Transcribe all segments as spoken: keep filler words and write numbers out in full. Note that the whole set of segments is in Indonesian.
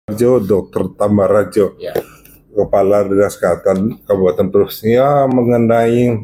Rajo, Dokter Tambarajo, ya. Kepala Dinas Kesehatan Kabupaten Trusnya mengenai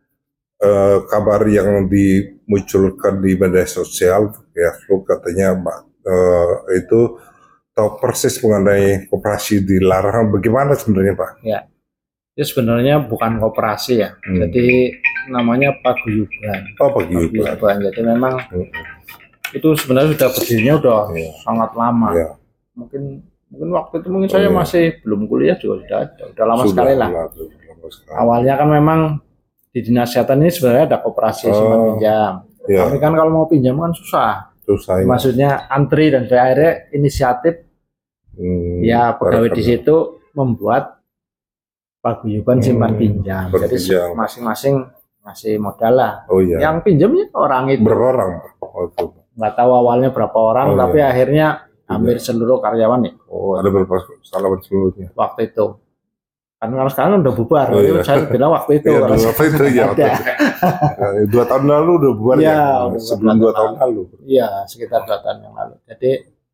uh, kabar yang dimunculkan di media sosial, Facebook katanya Mbak uh, itu tahu persis mengenai koperasi dilarang. Bagaimana sebenarnya Pak? Ya, itu sebenarnya bukan koperasi ya, hmm. jadi namanya paguyuban. Oh paguyuban. paguyuban. Jadi memang hmm. itu sebenarnya sudah berdirinya udah ya. sangat lama. Ya. Mungkin mungkin waktu itu mungkin oh, saya iya. masih belum kuliah juga sudah ada, udah lama sudah, sekali lah. Lama sekali. Awalnya kan memang di dinas kesehatan ini sebenarnya ada koperasi oh, simpan pinjam. Iya. Tapi kan kalau mau pinjam kan susah. Susah. Ya. Maksudnya antri dan akhirnya inisiatif hmm, ya pegawai di situ membuat paguyuban hmm, simpan pinjam. Jadi masing-masing ngasih modal lah. Oh, iya. Yang pinjamnya orang itu. Berapa orang? Oh, itu. Nggak tahu awalnya berapa orang, oh, tapi iya. akhirnya hampir seluruh karyawan nih. Oh, ada berapa karyawan seluruhnya? Waktu itu. Kan kalau sekarang udah bubar. Oh, iya. Saya bilang waktu itu. Iya, waktu itu ya. Waktu itu. Dua tahun lalu udah bubar ya. ya? Sebelum dua tahun lalu. Iya, sekitar dua tahun yang lalu. Jadi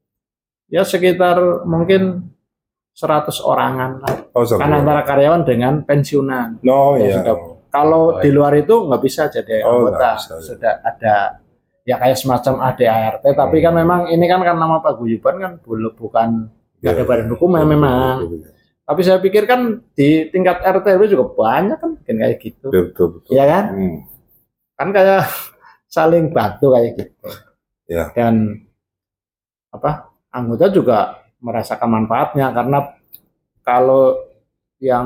ya sekitar mungkin seratus orangan lah. Oh, kan antara karyawan dengan pensiunan. Oh iya. Sudah, kalau oh, di luar itu nggak bisa jadi oh, anggota. Bisa, sudah ya. Ada ya kayak semacam A D A R T, tapi hmm. kan memang ini kan kan nama paguyuban kan belum bukan nggak yeah. ada badan hukum ya memang. Betul, betul. Tapi saya pikir kan di tingkat R T R W juga banyak kan bikin kayak gitu. Betul, betul. Ya kan? Hmm. Kan kayak saling bantu kayak gitu. Yeah. Dan apa? Anggota juga merasakan manfaatnya karena kalau yang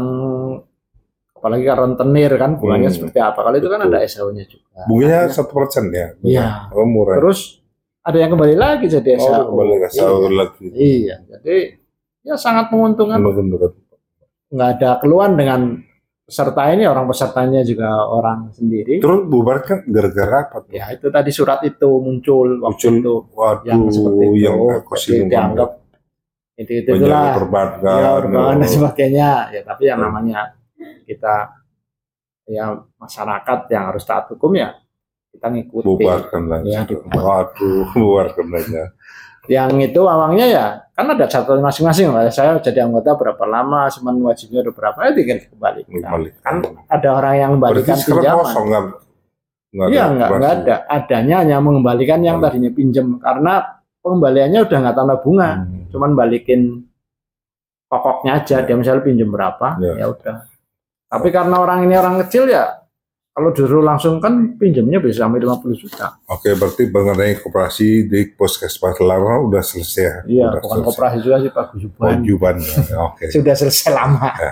apalagi rentenir kan bunganya hmm, seperti apa. Kalau itu kan ada S H U-nya juga. Bunganya satu persen ya. Iya. Oh, murah. Terus ada yang kembali lagi jadi S H U. Oh, kembali ke S H U iya. lagi. Iya. Jadi ya sangat menguntungkan. Menguntungkan. Nggak ada keluhan dengan peserta ini, orang pesertanya juga orang sendiri. Terus bubar kan gara-gara apa? Ya itu tadi surat itu muncul waktu muncul, itu. Waduh, yang seperti itu. Yang dianggap itu itu itulah. Perbankan. Ya, perbankan dan sebagainya. Ya tapi yang namanya kita ya masyarakat yang harus taat hukum ya kita ngikuti. Bubarkan lagi. Ya, waduh, bubarkan lagi. Yang itu awalnya ya kan ada catatan masing-masing. Saya jadi anggota berapa lama, cuman wajibnya udah berapa ya tinggal dikembalikan. Kan ada orang yang mengembalikan pinjaman. Iya nggak nggak ada. Adanya hanya mengembalikan yang hmm. tadinya pinjam karena pengembaliannya udah nggak tambah bunga, hmm. cuman balikin pokoknya aja. Dia misalnya pinjam berapa, ya, ya udah. Tapi karena orang ini orang kecil ya, kalau dulu langsung kan pinjamnya bisa sampai lima puluh juta. Oke, berarti mengenai koperasi di Puskesmas Larang udah selesai. Iya, udah bukan selesai. Koperasi juga sih, paguyuban. Paguyuban, oke. Sudah selesai lama. Ya.